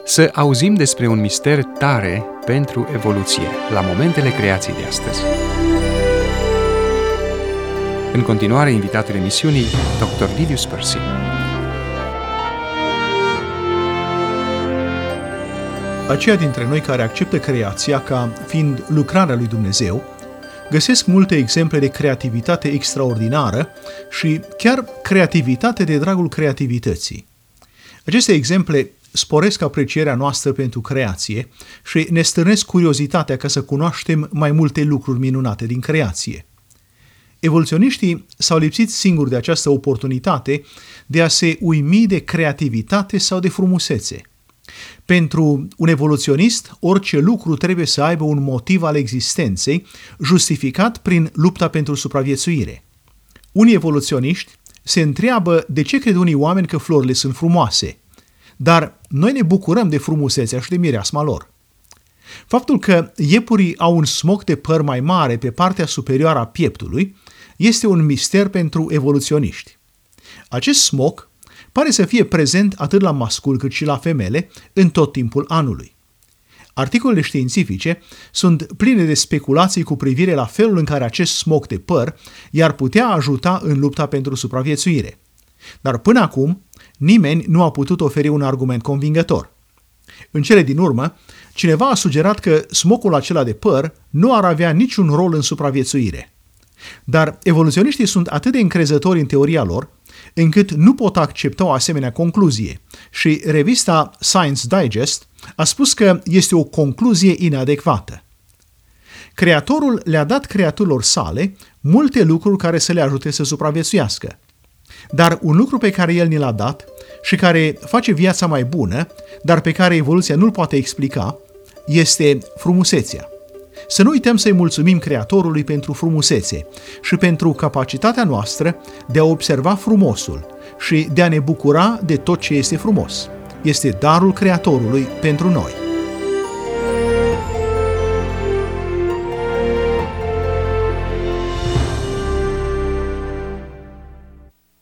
să auzim despre un mister tare pentru evoluție, la momentele creației de astăzi. În continuare, invitatul emisiunii, Dr. Livius Părsi. Aceia dintre noi care acceptă creația ca fiind lucrarea lui Dumnezeu, găsesc multe exemple de creativitate extraordinară și chiar creativitate de dragul creativității. Aceste exemple sporesc aprecierea noastră pentru creație și ne stârnesc curiozitatea ca să cunoaștem mai multe lucruri minunate din creație. Evoluționiștii s-au lipsit singuri de această oportunitate de a se uimi de creativitate sau de frumusețe. Pentru un evoluționist, orice lucru trebuie să aibă un motiv al existenței, justificat prin lupta pentru supraviețuire. Unii evoluționiști se întreabă de ce cred unii oameni că florile sunt frumoase, dar noi ne bucurăm de frumusețea și de mireasma lor. Faptul că iepurii au un smoc de păr mai mare pe partea superioară a pieptului este un mister pentru evoluționiști. Acest smoc pare să fie prezent atât la mascul cât și la femele în tot timpul anului. Articolele științifice sunt pline de speculații cu privire la felul în care acest smoc de păr i-ar putea ajuta în lupta pentru supraviețuire. Dar până acum, nimeni nu a putut oferi un argument convingător. În cele din urmă, cineva a sugerat că smocul acela de păr nu ar avea niciun rol în supraviețuire. Dar evoluționiștii sunt atât de încrezători în teoria lor, încât nu pot accepta o asemenea concluzie și revista Science Digest a spus că este o concluzie inadecvată. Creatorul le-a dat creaturilor sale multe lucruri care să le ajute să supraviețuiască. Dar un lucru pe care el ni l-a dat și care face viața mai bună, dar pe care evoluția nu-l poate explica, este frumusețea. Să nu uităm să-i mulțumim Creatorului pentru frumusețe și pentru capacitatea noastră de a observa frumosul și de a ne bucura de tot ce este frumos. Este darul Creatorului pentru noi.